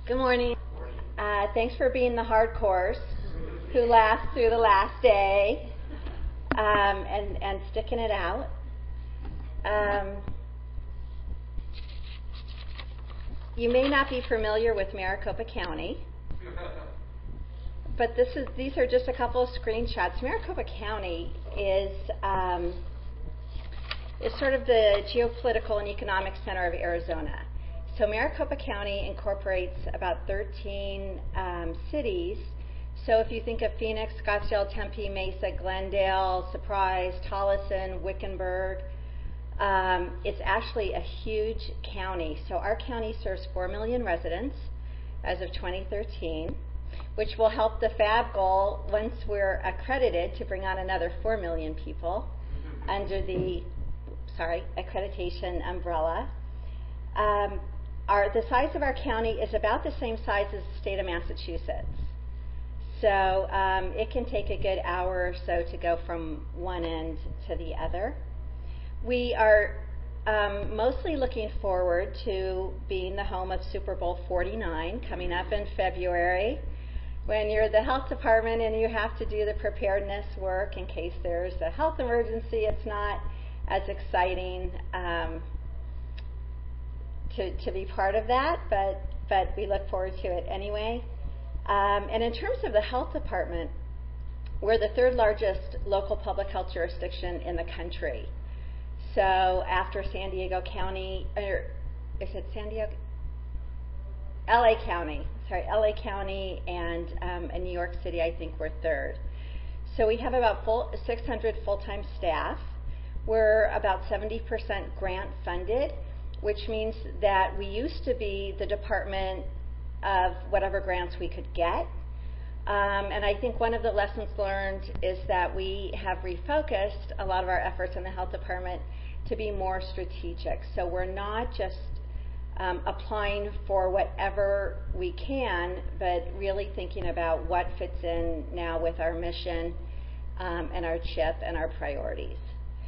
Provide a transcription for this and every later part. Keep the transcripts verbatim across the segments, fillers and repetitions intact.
Good morning. Uh, thanks for being the hardcores who last through the last day um, and, and sticking it out. Um, you may not be familiar with Maricopa County, but this is these are just a couple of screenshots. Maricopa County is um, is sort of the geopolitical and economic center of Arizona. So Maricopa County incorporates about thirteen um, cities. So if you think of Phoenix, Scottsdale, Tempe, Mesa, Glendale, Surprise, Tolleson, Wickenburg, um, it's actually a huge county. So our county serves four million residents as of twenty thirteen, which will help the FAB goal once we're accredited to bring on another four million people under the, sorry, accreditation umbrella. Um, Our, the size of our county is about the same size as the state of Massachusetts. So um, it can take a good hour or so to go from one end to the other. We are um, mostly looking forward to being the home of Super Bowl forty-nine coming up in February, when you're the health department and you have to do the preparedness work in case there's a health emergency. It's not as exciting um, To, to be part of that, but but we look forward to it anyway. Um, and in terms of the health department, we're the third largest local public health jurisdiction in the country. So after San Diego County, or is it San Diego? L A County, sorry, L A County and um, and New York City, I think we're third. So we have about full, six hundred full-time staff. We're about seventy percent grant funded, which means that we used to be the department of whatever grants we could get. Um, and I think one of the lessons learned is that we have refocused a lot of our efforts in the health department to be more strategic. So we're not just um, applying for whatever we can, but really thinking about what fits in now with our mission um, and our chip and our priorities.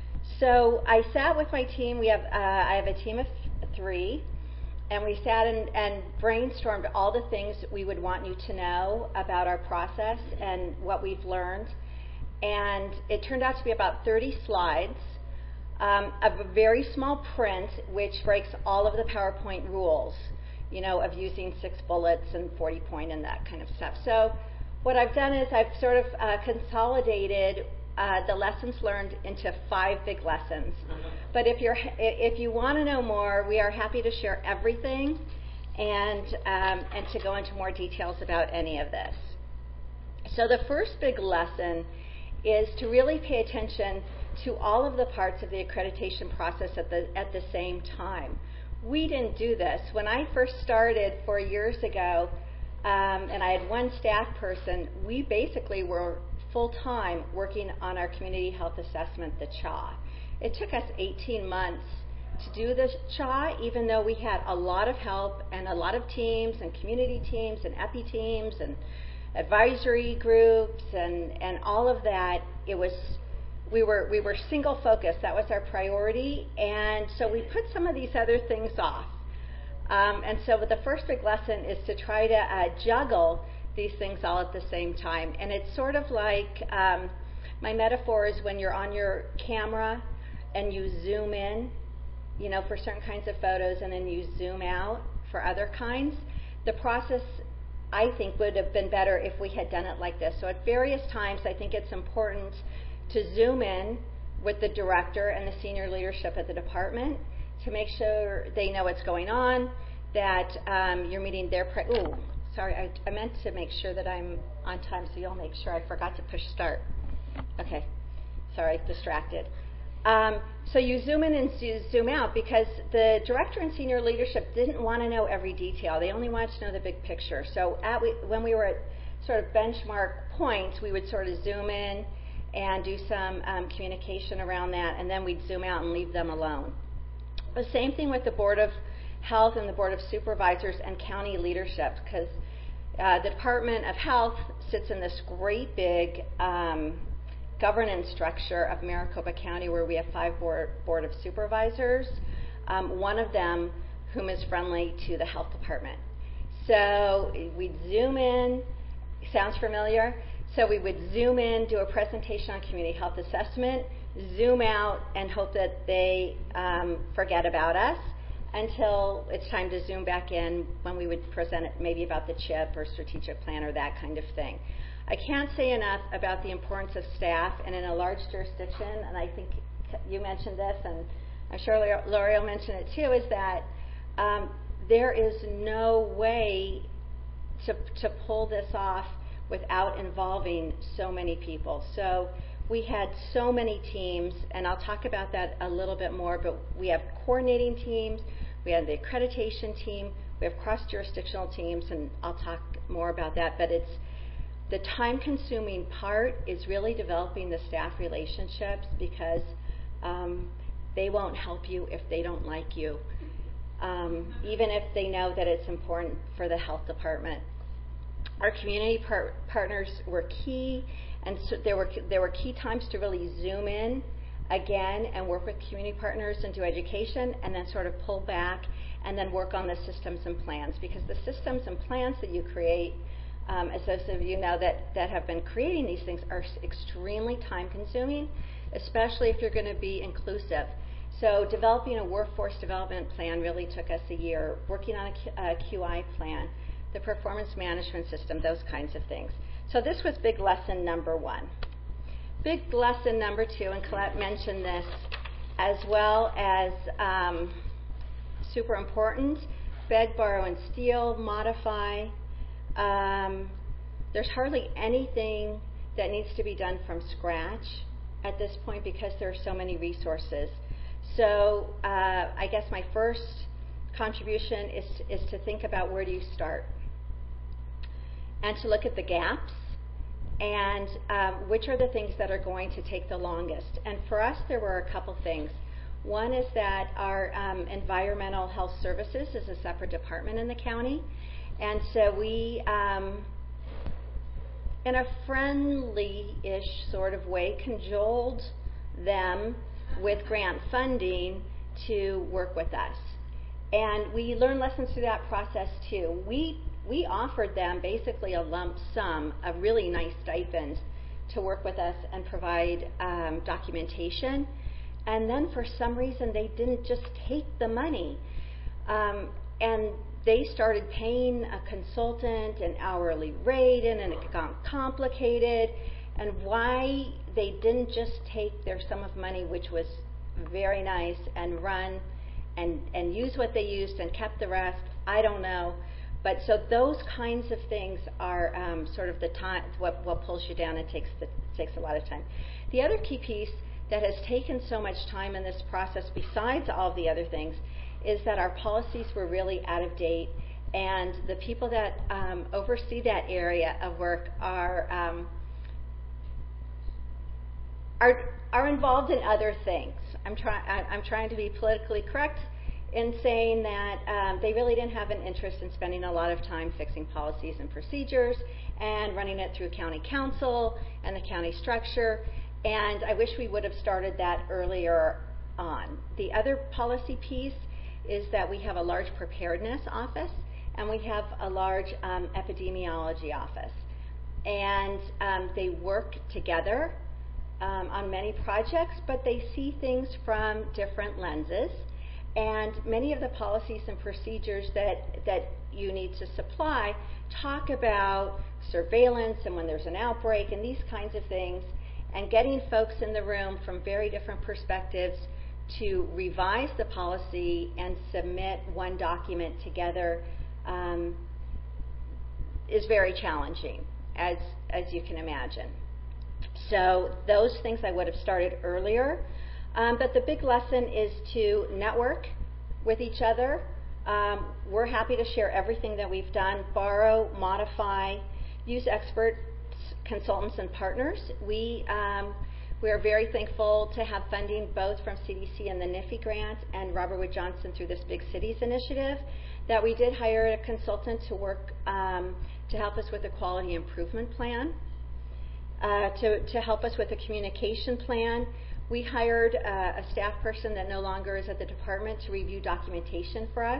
So I sat with my team. We have uh, I have a team of three, and we sat and, and brainstormed all the things we would want you to know about our process and what we've learned. And it turned out to be about thirty slides um, of a very small print, which breaks all of the PowerPoint rules, you know, of using six bullets and forty point and that kind of stuff. So what I've done is I've sort of uh, consolidated Uh, the lessons learned into five big lessons. But if you're if you want to know more, we are happy to share everything and um, and to go into more details about any of this. So the first big lesson is to really pay attention to all of the parts of the accreditation process at the at the same time. We didn't do this. When I first started four years ago, um, and I had one staff person, we basically were full-time working on our community health assessment, the C H A. It took us eighteen months to do the C H A, even though we had a lot of help and a lot of teams and community teams and epi teams and advisory groups and, and all of that. It was we were we were single focused. That was our priority, and so we put some of these other things off. Um, and so the first big lesson is to try to uh, juggle these things all at the same time. And it's sort of like, um, my metaphor is when you're on your camera and you zoom in, you know, for certain kinds of photos, and then you zoom out for other kinds. The process, I think, would have been better if we had done it like this. So at various times, I think it's important to zoom in with the director and the senior leadership at the department to make sure they know what's going on, that um, you're meeting their, pri- ooh, Sorry, I, I meant to make sure that I'm on time, so you'll make sure. I forgot to push start. Okay, sorry, distracted. Um, so you zoom in and you zoom out because the director and senior leadership didn't want to know every detail. They only wanted to know the big picture. So at we, when we were at sort of benchmark points, we would sort of zoom in and do some um, communication around that, and then we'd zoom out and leave them alone. The same thing with the Board of Health and the Board of Supervisors and county leadership, because uh, the Department of Health sits in this great big um, governance structure of Maricopa County, where we have five board, board of supervisors, um, one of them whom is friendly to the health department. So we'd zoom in. Sounds familiar? So we would zoom in, do a presentation on community health assessment, zoom out, and hope that they um, forget about us until it's time to zoom back in when we would present it maybe about the CHIP or strategic plan or that kind of thing. I can't say enough about the importance of staff, and in a large jurisdiction, and I think you mentioned this, and I'm sure L'Oreal mentioned it too, is that um, there is no way to, to pull this off without involving so many people. So we had so many teams, and I'll talk about that a little bit more, but we have coordinating teams, we have the accreditation team, we have cross-jurisdictional teams, and I'll talk more about that, but it's the time-consuming part is really developing the staff relationships, because um, they won't help you if they don't like you, um, even if they know that it's important for the health department. Our community par- partners were key, and so there were there were key times to really zoom in again and work with community partners and do education, and then sort of pull back and then work on the systems and plans, because the systems and plans that you create, um, as those of you know that, that have been creating these things, are extremely time consuming, especially if you're going to be inclusive. So developing a workforce development plan really took us a year, working on a, a Q I plan, the performance management system, those kinds of things. So this was big lesson number one. Big lesson number two, and Colette mentioned this as well as um, super important, beg, borrow, and steal, modify. Um, there's hardly anything that needs to be done from scratch at this point because there are so many resources. So uh, I guess my first contribution is, is to think about where do you start, and to look at the gaps and um, which are the things that are going to take the longest. And for us, there were a couple things. One is that our um, environmental health services is a separate department in the county, and so we, um, in a friendly-ish sort of way, cajoled them with grant funding to work with us. And we learned lessons through that process too. We we offered them basically a lump sum, a really nice stipend, to work with us and provide um, documentation. And then for some reason they didn't just take the money. Um, and they started paying a consultant an hourly rate, and, and it got complicated. And why they didn't just take their sum of money, which was very nice, and run and, and use what they used and kept the rest, I don't know. But so those kinds of things are um, sort of the time, what, what pulls you down and takes, the, takes a lot of time. The other key piece that has taken so much time in this process, besides all the other things, is that our policies were really out of date, and the people that um, oversee that area of work are, um, are are involved in other things. I'm trying I'm trying to be politically correct in saying that um, they really didn't have an interest in spending a lot of time fixing policies and procedures and running it through county council and the county structure. And I wish we would have started that earlier on. The other policy piece is that we have a large preparedness office and we have a large um, epidemiology office. And um, they work together um, on many projects, but they see things from different lenses. And many of the policies and procedures that, that you need to supply talk about surveillance and when there's an outbreak and these kinds of things, and getting folks in the room from very different perspectives to revise the policy and submit one document together um, is very challenging, as, as you can imagine. So those things I would have started earlier. Um, but the big lesson is to network with each other. Um, we're happy to share everything that we've done, borrow, modify, use experts, consultants, and partners. We, um, we are very thankful to have funding both from C D C and the N I F I grant and Robert Wood Johnson through this Big Cities initiative, that we did hire a consultant to work um, to help us with a quality improvement plan, uh, to, to help us with a communication plan. We hired uh, a staff person that no longer is at the department to review documentation for us.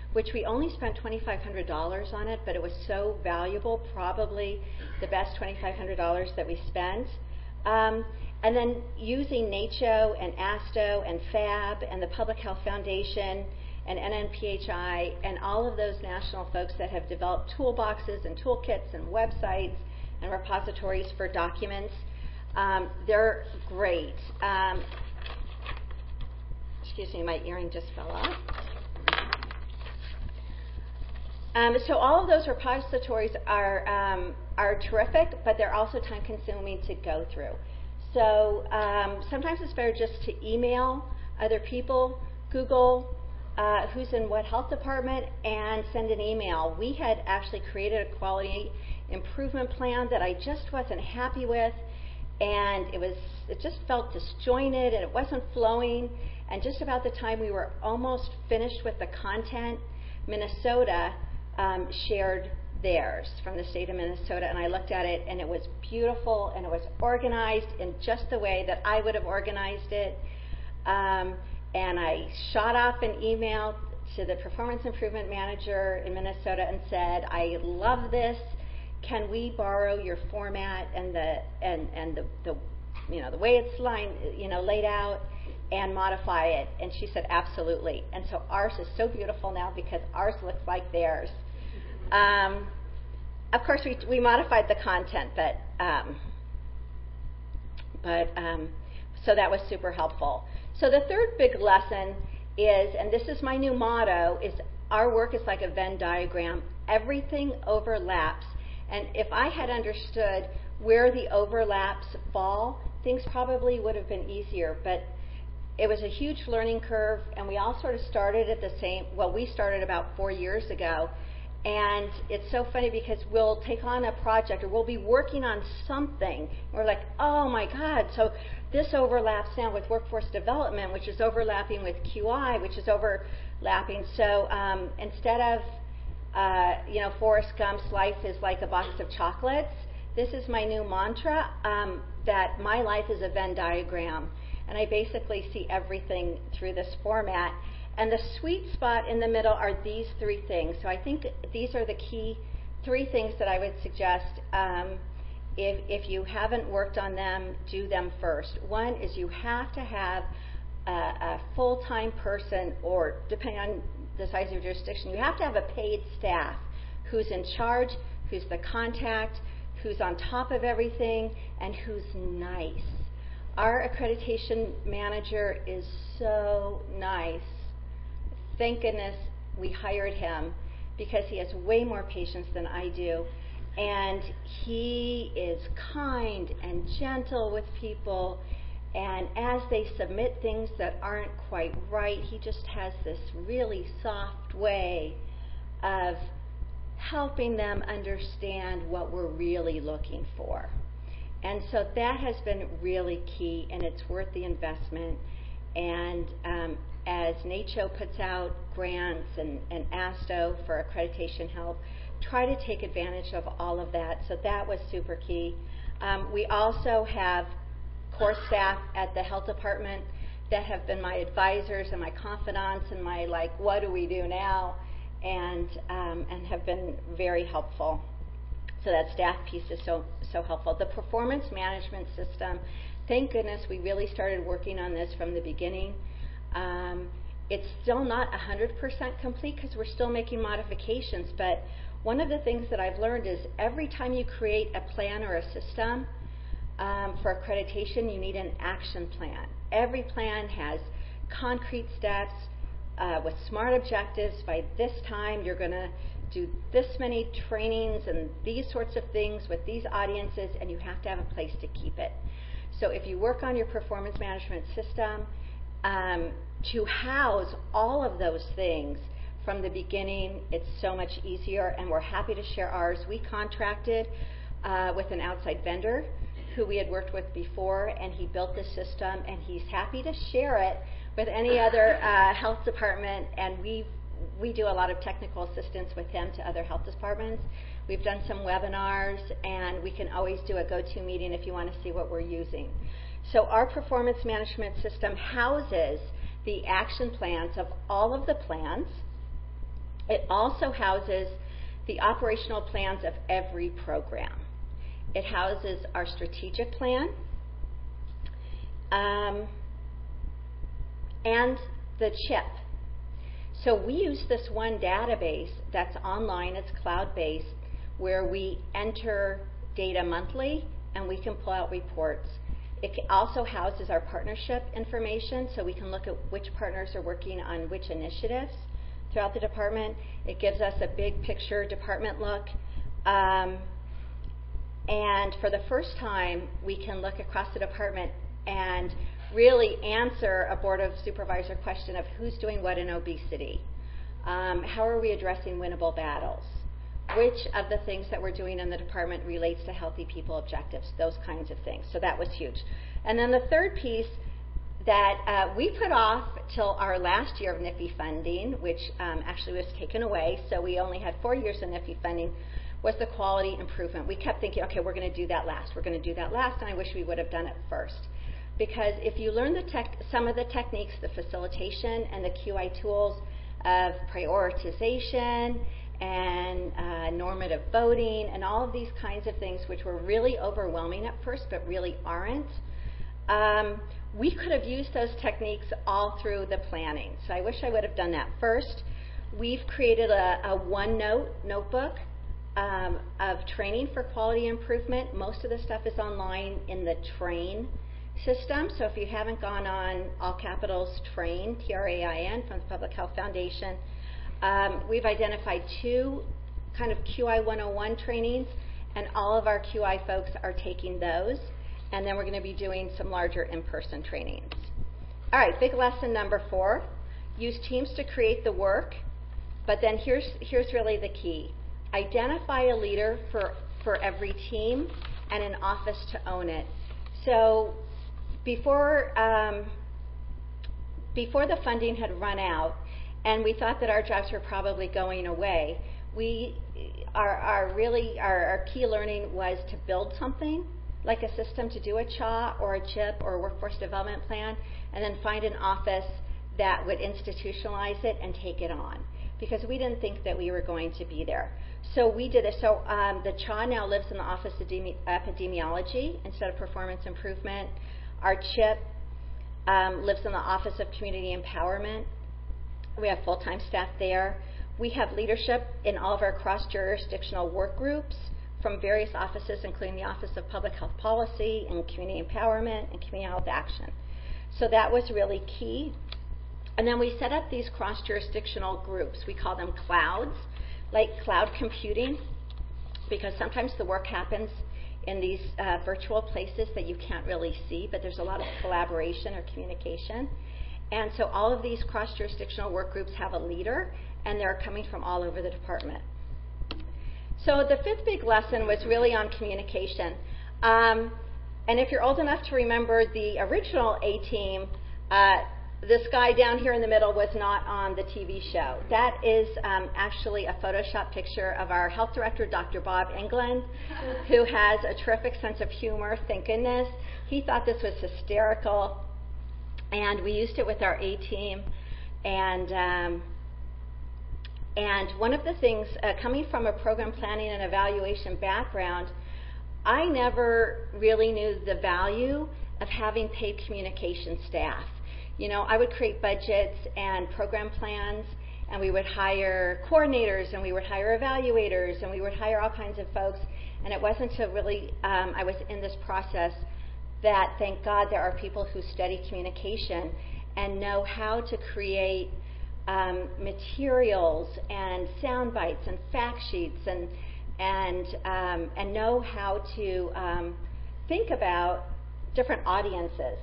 which we only spent twenty-five hundred dollars on it, but it was so valuable, probably the best twenty-five hundred dollars that we spent. Um, and then using NACCHO and ASTO and FAB and the Public Health Foundation and N N P H I and all of those national folks that have developed toolboxes and toolkits and websites and repositories for documents. Um, they're great. Um, excuse me, my earring just fell off. Um, so all of those repositories are um, are terrific, but they're also time-consuming to go through. So um, sometimes it's better just to email other people, Google uh, who's in what health department, and send an email. We had actually created a quality improvement plan that I just wasn't happy with, and it was it just felt disjointed and it wasn't flowing. And just about the time we were almost finished with the content, Minnesota um, shared theirs from the state of Minnesota, and I looked at it and it was beautiful and it was organized in just the way that I would have organized it. Um, and I shot off an email to the performance improvement manager in Minnesota and said, I love this. Can we borrow your format and the and and the, the you know the way it's lined, you know laid out, and modify it? And she said absolutely. And so ours is so beautiful now because ours looks like theirs. Um, of course, we we modified the content, but um, but um, so that was super helpful. So the third big lesson is, and this is my new motto, is our work is like a Venn diagram. Everything overlaps. And if I had understood where the overlaps fall, things probably would have been easier. But it was a huge learning curve, and we all sort of started at the same, well, we started about four years ago. And it's so funny because we'll take on a project or we'll be working on something. And we're like, oh my God, so this overlaps now with workforce development, which is overlapping with Q I, which is overlapping. So um, instead of Uh, you know, Forrest Gump's life is like a box of chocolates. This is my new mantra, um, that my life is a Venn diagram. And I basically see everything through this format. And the sweet spot in the middle are these three things. So I think these are the key three things that I would suggest. Um, if, if you haven't worked on them, do them first. One is you have to have a, a full-time person, or depending on the size of your jurisdiction, you have to have a paid staff who's in charge, who's the contact, who's on top of everything, and who's nice. Our accreditation manager is so nice. Thank goodness we hired him because he has way more patience than I do. And he is kind and gentle with people. And as they submit things that aren't quite right, he just has this really soft way of helping them understand what we're really looking for. And so that has been really key, and it's worth the investment. And um, as NACCHO puts out grants and, and ASTO for accreditation help, try to take advantage of all of that. So that was super key. Um, we also have core staff at the health department that have been my advisors and my confidants and my, like, what do we do now, and um, and have been very helpful. So that staff piece is so so helpful. The performance management system, thank goodness we really started working on this from the beginning. Um, it's still not one hundred percent complete because we're still making modifications, but one of the things that I've learned is every time you create a plan or a system, Um, for accreditation, you need an action plan. Every plan has concrete steps uh, with smart objectives. By this time, you're going to do this many trainings and these sorts of things with these audiences, and you have to have a place to keep it. So if you work on your performance management system um, to house all of those things from the beginning, it's so much easier, and we're happy to share ours. We contracted uh, with an outside vendor who we had worked with before, and he built the system, and he's happy to share it with any other uh, health department, and we we do a lot of technical assistance with him to other health departments. We've done some webinars, and we can always do a go-to meeting if you want to see what we're using. So our performance management system houses the action plans of all of the plans, It also houses the operational plans of every program. It houses our strategic plan um, and the CHIP. So we use this one database that's online, it's cloud-based, where we enter data monthly and we can pull out reports. It also houses our partnership information, so we can look at which partners are working on which initiatives throughout the department. It gives us a big picture department look. Um, and for the first time, we can look across the department and really answer a Board of Supervisor question of who's doing what in obesity. Um, how are we addressing winnable battles? Which of the things that we're doing in the department relates to healthy people objectives, those kinds of things. So that was huge. And then the third piece that uh, we put off till our last year of N I F I funding, which um, actually was taken away, so we only had four years of N I F I funding, was the quality improvement. We kept thinking, okay, we're going to do that last, we're going to do that last, and I wish we would have done it first. Because if you learn the tech, some of the techniques, the facilitation and the Q I tools of prioritization and uh, normative voting and all of these kinds of things, which were really overwhelming at first but really aren't, um, we could have used those techniques all through the planning. So I wish I would have done that first. We've created a, a OneNote notebook um, of training for quality improvement. Most of the stuff is online in the TRAIN system. So if you haven't gone on all capitals TRAIN, T R A I N, from the Public Health Foundation, um, we've identified two kind of Q I one oh one trainings, and all of our Q I folks are taking those. And then we're going to be doing some larger in-person trainings. All right, big lesson number four. Use teams to create the work, but then here's, here's really the key. Identify a leader for, for every team and an office to own it. So before, um, before the funding had run out, and we thought that our jobs were probably going away, we, our, our really, our, our key learning was to build something, like a system to do a C H A or a CHIP or a workforce development plan, and then find an office that would institutionalize it and take it on, because we didn't think that we were going to be there. So we did it. So um, the C H A now lives in the Office of Demi- Epidemiology instead of Performance Improvement. Our CHIP um, lives in the Office of Community Empowerment. We have full-time staff there. We have leadership in all of our cross-jurisdictional work groups from various offices, including the Office of Public Health Policy and Community Empowerment and Community Health Action. So that was really key. And then we set up these cross-jurisdictional groups. We call them clouds, like cloud computing, because sometimes the work happens in these uh, virtual places that you can't really see, but there's a lot of collaboration or communication. And so all of these cross-jurisdictional work groups have a leader, and they're coming from all over the department. So the fifth big lesson was really on communication. Um, and if you're old enough to remember the original A-Team, uh, this guy down here in the middle was not on the T V show. That is um, actually a Photoshop picture of our health director, Doctor Bob England, who has a terrific sense of humor, thank goodness. He thought this was hysterical, and we used it with our A-Team. And um, And one of the things, uh, coming from a program planning and evaluation background, I never really knew the value of having paid communication staff. You know, I would create budgets and program plans, and we would hire coordinators, and we would hire evaluators, and we would hire all kinds of folks. And it wasn't until really um, I was in this process that, thank God, there are people who study communication and know how to create Um, materials and sound bites and fact sheets and and um, and know how to um, think about different audiences.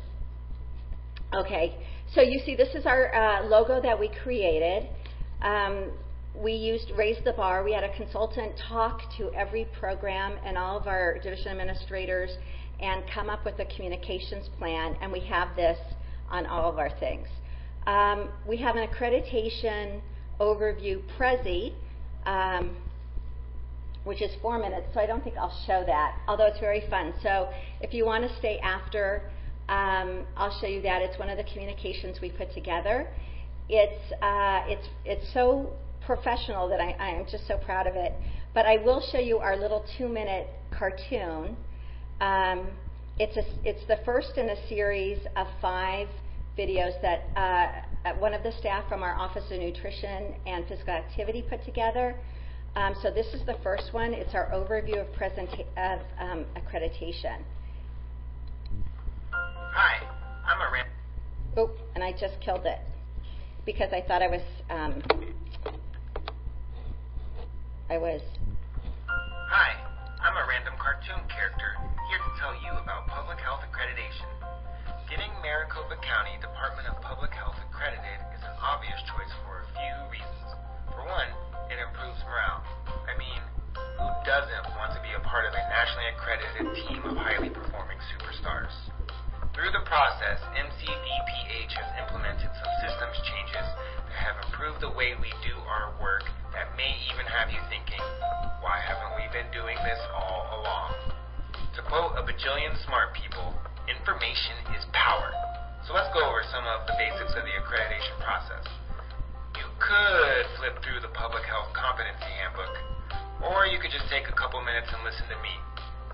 Okay, so you see this is our uh, logo that we created. Um, we used Raise the Bar. We had a consultant talk to every program and all of our division administrators and come up with a communications plan, and we have this on all of our things. Um, we have an accreditation overview Prezi, um, which is four minutes, so I don't think I'll show that, although it's very fun. So if you want to stay after, um, I'll show you that. It's one of the communications we put together. It's uh, it's it's so professional that I, I am just so proud of it. But I will show you our little two-minute cartoon. Um, it's, a, it's the first in a series of five videos that uh, one of the staff from our Office of Nutrition and Physical Activity put together. Um, so this is the first one. It's our overview of, presenta- of um, accreditation. Hi, I'm a ran- Oh, and I just killed it because I thought I was, um, I was. Hi, I'm a random cartoon character here to tell you about public health accreditation. Getting Maricopa County Department of Public Health accredited is an obvious choice for a few reasons. For one, it improves morale. I mean, who doesn't want to be a part of a nationally accredited team of highly performing superstars? Through the process, M C D P H has implemented some systems changes that have improved the way we do our work that may even have you thinking, why haven't we been doing this all along? To quote a bajillion smart people, information is power. So let's go over some of the basics of the accreditation process. You could flip through the Public Health Competency Handbook, or you could just take a couple minutes and listen to me.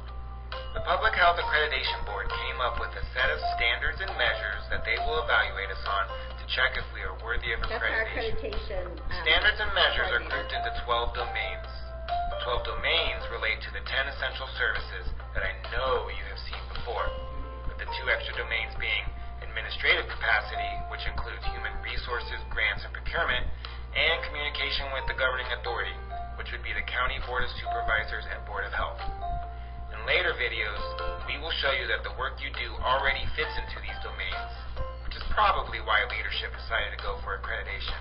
The Public Health Accreditation Board came up with a set of standards and measures that they will evaluate us on to check if we are worthy of That's our accreditation. accreditation. Um, Standards and measures are grouped into twelve domains. The twelve domains relate to the ten essential services that I know you have seen before, with the two extra domains being administrative capacity, which includes human resources, grants, and procurement, and communication with the governing authority, which would be the County Board of Supervisors and Board of Health. In later videos, we will show you that the work you do already fits into these domains, which is probably why leadership decided to go for accreditation.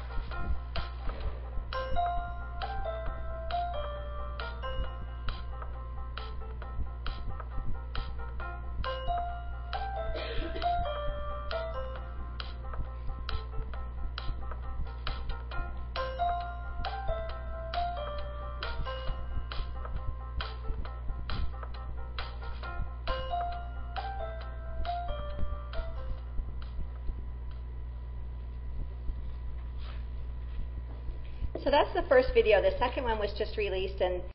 So that's the first video. The second one was just released, and